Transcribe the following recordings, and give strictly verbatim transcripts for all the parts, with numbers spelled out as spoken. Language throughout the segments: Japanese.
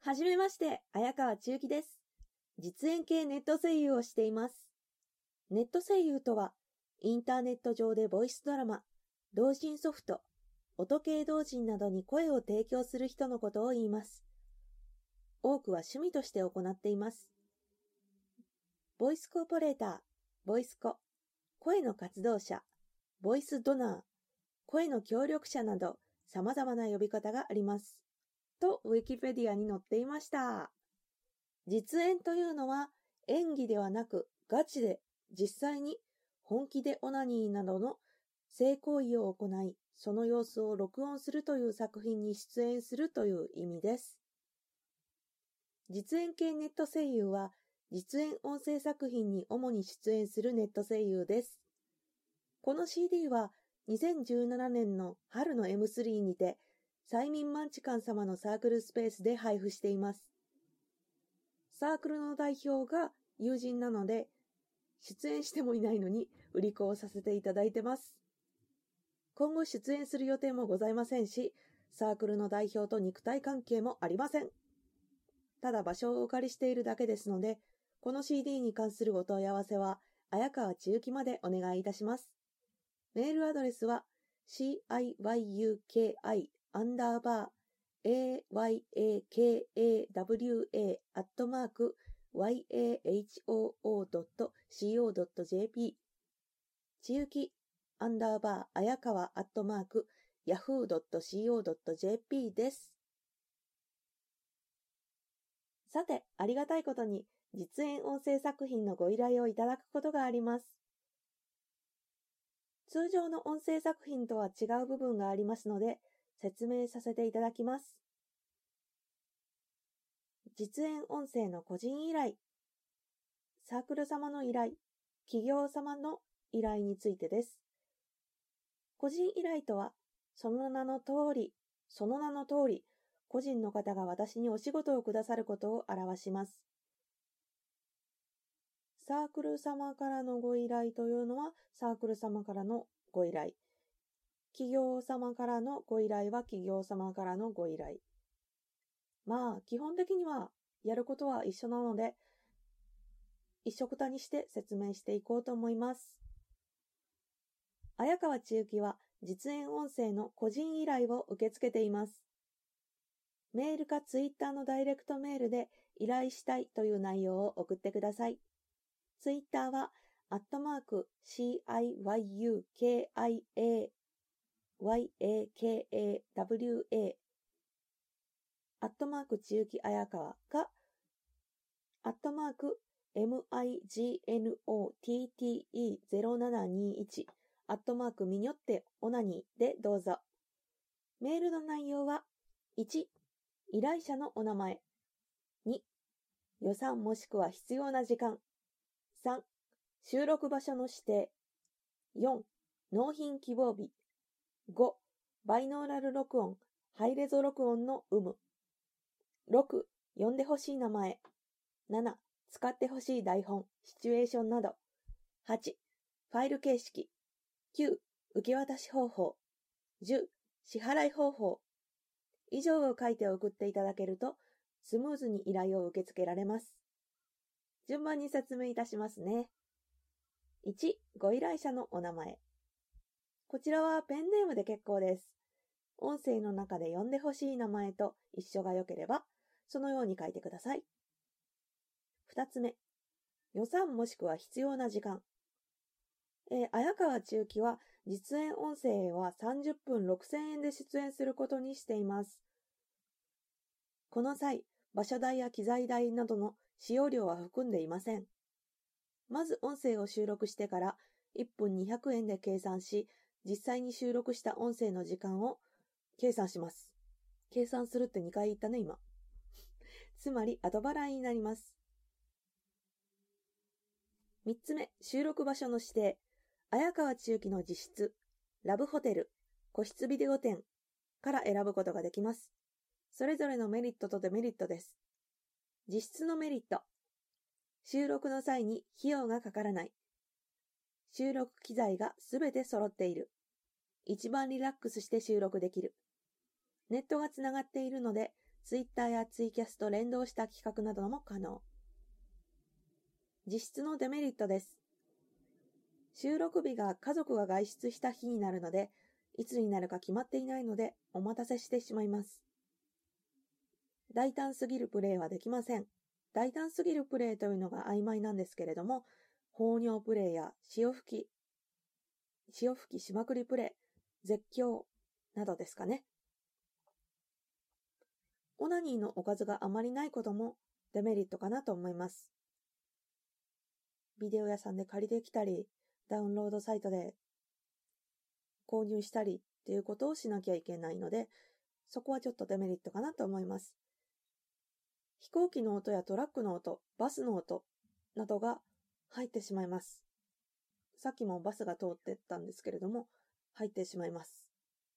はじめまして、綾川千幸です。実演系ネット声優をしています。ネット声優とは、インターネット上でボイスドラマ、同人ソフト、音系同人などに声を提供する人のことを言います。多くは趣味として行っています。ボイスコーポレーター、ボイスコ、声の活動者、ボイスドナー、声の協力者など様々な呼び方があります。とウィキペディアに載っていました。実演というのは演技ではなくガチで実際に本気でオナニーなどの性行為を行い、その様子を録音するという作品に出演するという意味です。実演系ネット声優は実演音声作品に主に出演するネット声優です。この シーディー はにせんじゅうななねんの春の エムスリー にて催眠マンチカン様のサークルスペースで配布しています。サークルの代表が友人なので、出演してもいないのに売り子をさせていただいてます。今後出演する予定もございませんし、サークルの代表と肉体関係もありません。ただ場所をお借りしているだけですので、この シーディー に関するお問い合わせは、綾川千幸までお願いいたします。メールアドレスは シーアイワイユーケーアイ アンダーバー エーワイエーケーエーダブリューエー アットマーク ワイエーエイチオーオードットシーオードットジェーピー ちゆきアンダーバー綾川アットマーク ヤフードットシーオードットジェーピー です。さて、ありがたいことに実演音声作品のご依頼をいただくことがあります。通常の音声作品とは違う部分がありますので、説明させていただきます。実演音声の個人依頼、サークル様の依頼、企業様の依頼についてです。個人依頼とは、その名の通り、その名の通り、個人の方が私にお仕事をくださることを表します。サークル様からのご依頼というのは、サークル様からのご依頼。企業様からのご依頼は企業様からのご依頼。まあ、基本的にはやることは一緒なので、一緒くたにして説明していこうと思います。綾川千幸は実演音声の個人依頼を受け付けています。メールかツイッターのダイレクトメールで依頼したいという内容を送ってください。ツイッターは、アットマーク シーアイワイユーケーアイエーワイエーケーエーダブリューエー、アットマーク千幸綾川か、アットマーク ミグノットゼロななにいち、アットマークミニョッテオナニーでどうぞ。メールの内容は、いち、依頼者のお名前。に、予算もしくは必要な時間。さん、収録場所の指定。よん、納品希望日。ご、バイノーラル録音、ハイレゾ録音の有無。ろく、呼んでほしい名前。なな、使ってほしい台本、シチュエーションなど。はち、ファイル形式。きゅう、受け渡し方法。じゅう、支払い方法。以上を書いて送っていただけると、スムーズに依頼を受け付けられます。順番に説明いたしますね。いち、ご依頼者のお名前。こちらはペンネームで結構です。音声の中で呼んでほしい名前と一緒が良ければ、そのように書いてください。二つ目、予算もしくは必要な時間。えー、綾川千幸は実演音声はさんじゅっぷんろくせんえんで出演することにしています。この際、場所代や機材代などの使用料は含んでいません。まず音声を収録してからいっぷんにひゃくえんで計算し、実際に収録した音声の時間を計算します。計算するってにかい言ったね、今。つまり後払いになります。みっつめ、収録場所の指定。綾川千幸の自室、ラブホテル、個室ビデオ店から選ぶことができます。それぞれのメリットとデメリットです。自室のメリット。収録の際に費用がかからない。収録機材がすべて揃っている。一番リラックスして収録できる。ネットがつながっているので、 Twitter やツイキャスと連動した企画なども可能。実質のデメリットです。収録日が家族が外出した日になるので、いつになるか決まっていないのでお待たせしてしまいます。大胆すぎるプレイはできません。大胆すぎるプレイというのが曖昧なんですけれども、放尿プレイや潮吹き、潮吹きしまくりプレイ、絶叫などですかね。オナニーのおかずがあまりないこともデメリットかなと思います。ビデオ屋さんで借りてきたり、ダウンロードサイトで購入したりっていうことをしなきゃいけないので、そこはちょっとデメリットかなと思います。飛行機の音やトラックの音、バスの音などが入ってしまいます。さっきもバスが通ってったんですけれども、入ってしまいます。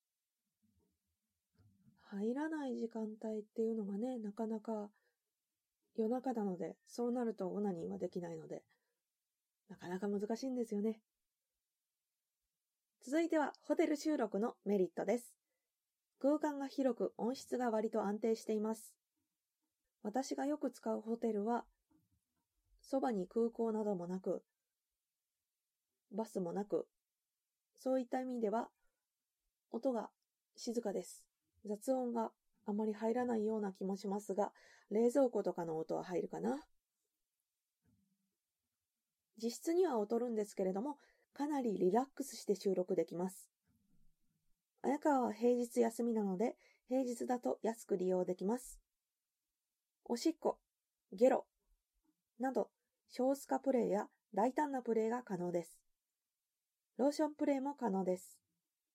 入らない時間帯っていうのがね、なかなか夜中なので、そうなるとオナニーはできないので、なかなか難しいんですよね。続いてはホテル収録のメリットです。空間が広く音質が割と安定しています。私がよく使うホテルは、そばに空港などもなく、バスもなく、そういった意味では、音が静かです。雑音があまり入らないような気もしますが、冷蔵庫とかの音は入るかな。実質には劣るんですけれども、かなりリラックスして収録できます。綾川は平日休みなので、平日だと安く利用できます。おしっこ、ゲロなど、少数化プレイや大胆なプレイが可能です。ローションプレイも可能です。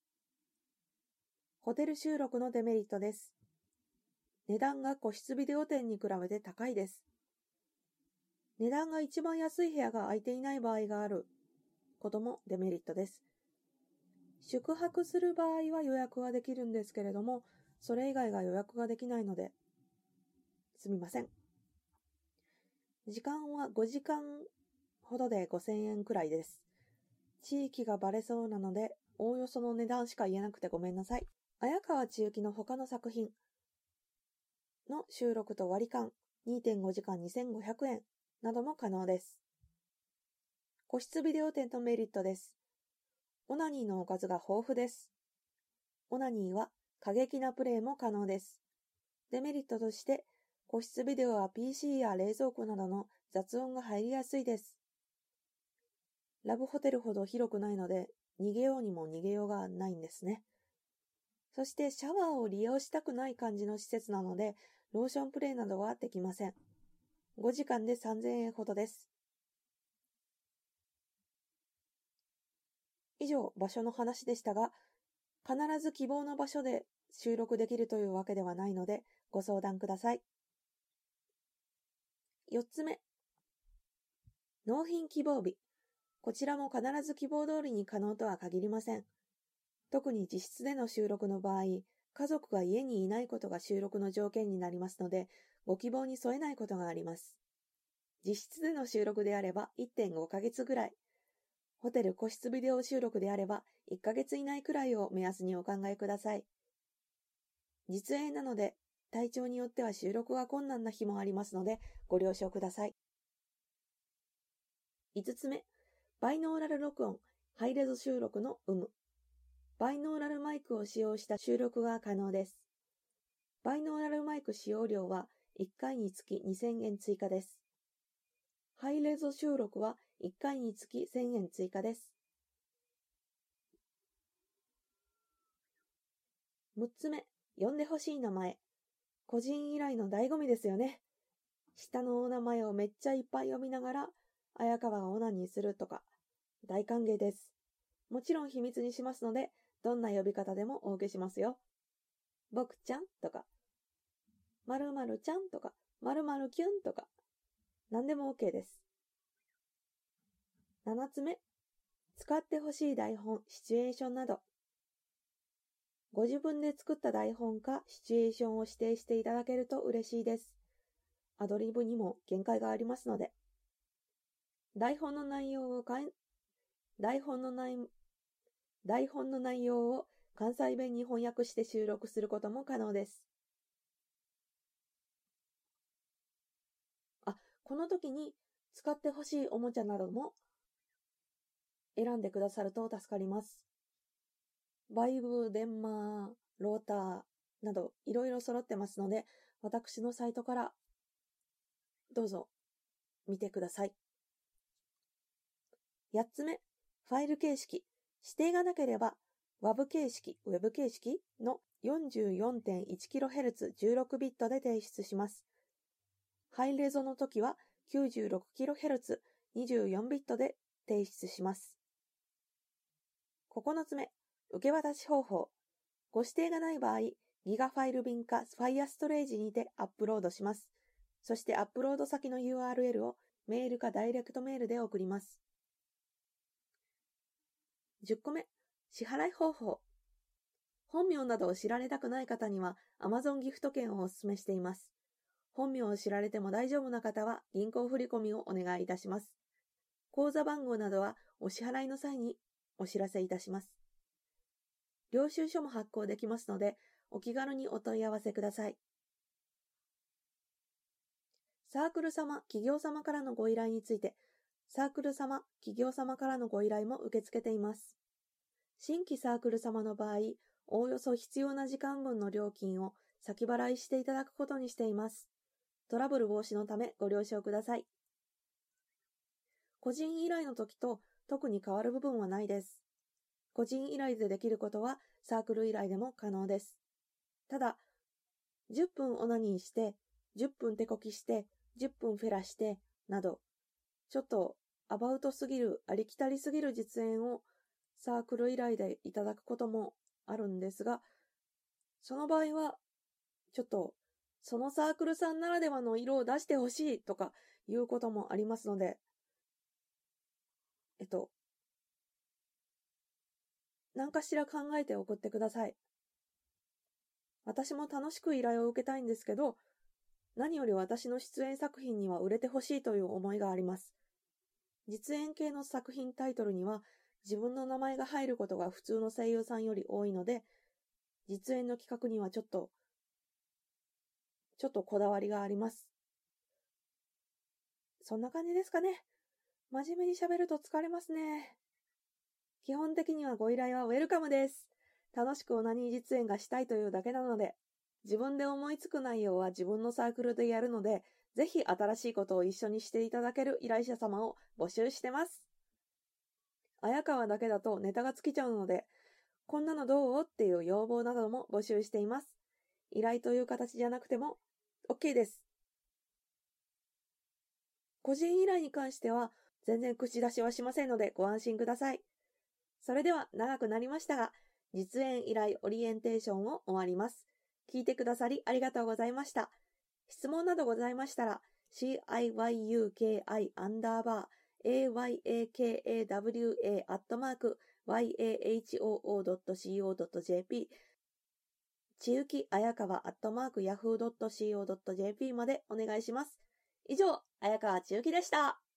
ホテル収録のデメリットです。値段が個室ビデオ店に比べて高いです。値段が一番安い部屋が空いていない場合があることもデメリットです。宿泊する場合は予約はできるんですけれども、それ以外が予約ができないので、すみません。時間はごじかんほどでごせんえんくらいです。地域がバレそうなので、おおよその値段しか言えなくてごめんなさい。綾川千雪の他の作品の収録と割り勘 にてんご 時間にせんごひゃくえんなども可能です。個室ビデオ店のメリットです。オナニーのおかずが豊富です。オナニーは過激なプレイも可能です。デメリットとして、個室ビデオは ピーシー や冷蔵庫などの雑音が入りやすいです。ラブホテルほど広くないので、逃げようにも逃げようがないんですね。そしてシャワーを利用したくない感じの施設なので、ローションプレイなどはできません。ごじかんでさんぜんえんほどです。以上、場所の話でしたが、必ず希望の場所で収録できるというわけではないので、ご相談ください。よっつめ、納品希望日。こちらも必ず希望通りに可能とは限りません。特に自室での収録の場合、家族が家にいないことが収録の条件になりますので、ご希望に添えないことがあります。自室での収録であれば いってんごかげつぐらい、ホテル個室ビデオ収録であればいっかげつ以内くらいを目安にお考えください。実演なので、体調によっては収録が困難な日もありますので、ご了承ください。いつつめ、バイノーラル録音、ハイレゾ収録の有無。バイノーラルマイクを使用した収録が可能です。バイノーラルマイク使用料はいっかいにつきにせんえん追加です。ハイレゾ収録はいっかいにつきせんえん追加です。むっつめ、呼んでほしい名前。個人依頼の醍醐味ですよね。下のお名前をめっちゃいっぱい読みながら、綾川がオナニーするとか、大歓迎です。もちろん秘密にしますので、どんな呼び方でもお受けしますよ。僕ちゃんとか、〇〇ちゃんとか、〇〇キュンとか、何でも OK です。ななつめ、使ってほしい台本、シチュエーションなど。ご自分で作った台本かシチュエーションを指定していただけると嬉しいです。アドリブにも限界がありますので。台本の内容をかん、台本の内、台本の内容を関西弁に翻訳して収録することも可能です。 この時に使ってほしいおもちゃなども選んでくださると助かります。バイブ、デンマー、ローターなどいろいろ揃ってますので、私のサイトからどうぞ見てください。やっつめ、ファイル形式。指定がなければ ダブ 形式、ウェブ形式の よんじゅうよんてんいちキロヘルツじゅうろくビットで提出します。ハイレゾの時は きゅうじゅうろくキロヘルツにじゅうよんビットで提出します。ここのつめ、受け渡し方法。ご指定がない場合、ギガファイル便か Firestore にてアップロードします。そしてアップロード先の ユーアールエル をメールかダイレクトメールで送ります。じゅっこめ、支払い方法。本名などを知られたくない方には Amazon ギフト券をお勧めしています。本名を知られても大丈夫な方は銀行振込をお願いいたします。口座番号などはお支払いの際にお知らせいたします。領収書も発行できますので、お気軽にお問い合わせください。サークル様、企業様からのご依頼について、サークル様、企業様からのご依頼も受け付けています。新規サークル様の場合、おおよそ必要な時間分の料金を先払いしていただくことにしています。トラブル防止のためご了承ください。個人依頼の時と特に変わる部分はないです。個人依頼でできることはサークル依頼でも可能です。ただ、じゅっぷんオナニーして、じゅっぷん手こきして、じゅっぷんフェラして、など、ちょっとアバウトすぎる、ありきたりすぎる実演をサークル依頼でいただくこともあるんですが、その場合は、ちょっと、そのサークルさんならではの色を出してほしいとかいうこともありますので、えっと、何かしら考えて送ってください。私も楽しく依頼を受けたいんですけど、何より私の出演作品には売れてほしいという思いがあります。実演系の作品タイトルには自分の名前が入ることが普通の声優さんより多いので、実演の企画にはちょっと、ちょっとこだわりがあります。そんな感じですかね。真面目に喋ると疲れますね。基本的にはご依頼はウェルカムです。楽しくオナニー実演がしたいというだけなので、自分で思いつく内容は自分のサークルでやるので、ぜひ新しいことを一緒にしていただける依頼者様を募集してます。綾川だけだとネタが尽きちゃうので、こんなのどうっていう要望なども募集しています。依頼という形じゃなくても OK です。個人依頼に関しては全然口出しはしませんのでご安心ください。それでは長くなりましたが、実演依頼オリエンテーションを終わります。聞いてくださりありがとうございました。質問などございましたら、シーアイワイユーケーアイ アンダーバー エーワイエーケーエーダブリューエー アットマーク ワイエーエイチオーオードットシーオードットジェーピー ちゆきあやかわアットマークヤフードットシーオードットジェーピー までお願いします。以上、綾川ちゆきでした。